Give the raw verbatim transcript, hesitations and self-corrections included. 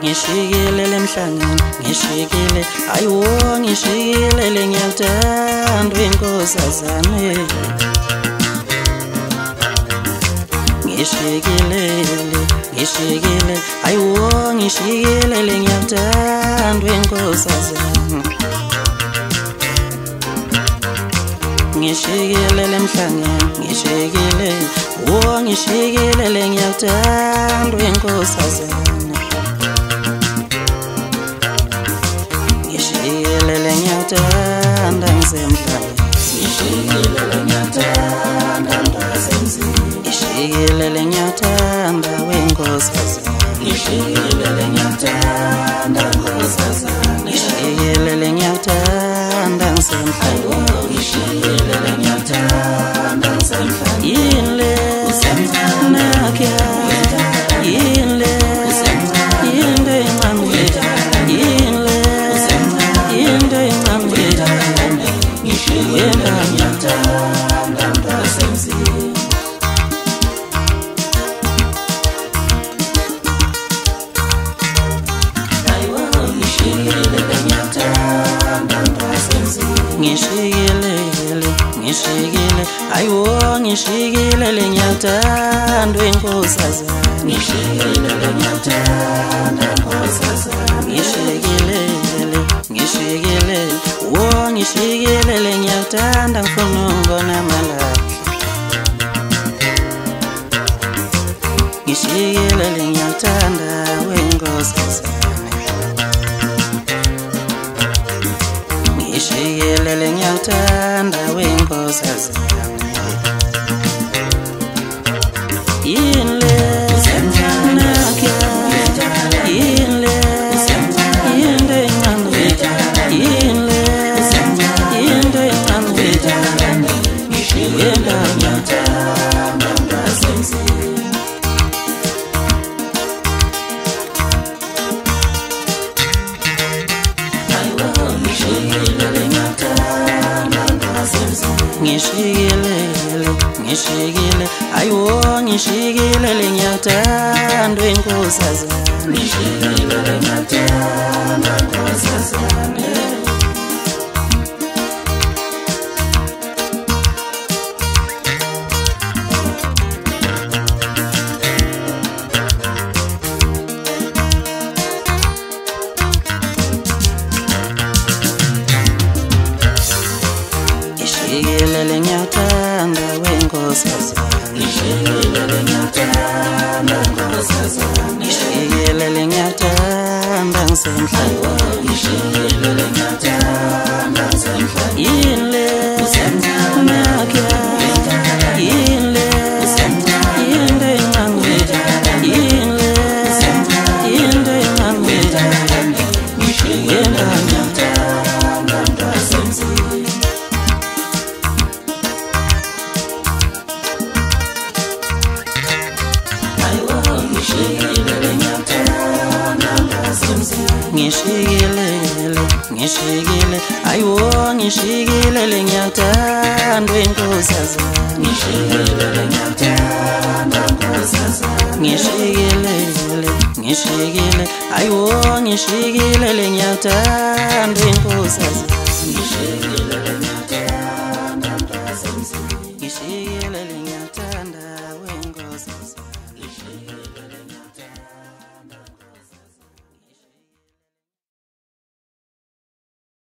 ngishikile lemhlangeni ngishikile ayiwo ngishikile ngiyathandwa inkosazane ngishikile ngishikile ayiwo ngishikile ngiyathandwa inkosazane ngishikile lemhlangeni ngishikile wo ngishikile ngiyathandwa inkosazane ngishikile ngiyathanda ngisemhlabeni ngishikile ngiyathanda ngasemzini ngishikile ngiyathanda wenkosazane ngishikile ngiyathanda nkosazane ngishikile ngiyathanda ngisemhlabeni ngishikile ngiyathanda ngisemhlabeni yile usemthana kya yile yinde ngamweta yile yinde ngamweta ngishikile ngiyathanda ngasemzini ngishikile ngishikile ayiwo ngishikile ngiyathandwa inkosazane ngishikile ngiyathandwa inkosazane ngishikile ngishikile wo ngishikile ngiyathanda ngifuna ukubona amalahla ngishikile ngiyathanda wenkosazane ngishikile ngiyathanda wenkosazane yile usemthana kya yile yinde ngamweta yile yinde ngamweta ngishikile ngiyathanda ngasemzini ngishikile ngishikile ayiwo ngishikile ngiyathandwa inkosazane ngishikile ngiyathandwa inkosazane ngishikile ngiyathanda wenkosazane ngishikile ngiyathanda nkosazane ngishikile ngiyathanda ngisemhlabeni ngishikile ngiyathanda ngisemhlabeni yile usemthana kya yile yinde ngamweta yile yinde ngamweta ngishikile ngiyathanda ngasemzini ngishikile ngishikile ayiwo ngishikile ngiyathandwa inkosazane ngishikile ngiyathandwa inkosazane ngishikile ngishikile ayiwo ngishikile ngiyathandwa inkosazane ngishikile ngiyathandwa ngasemzini ngishikile ngiyathandwa wenkosazane ngishikile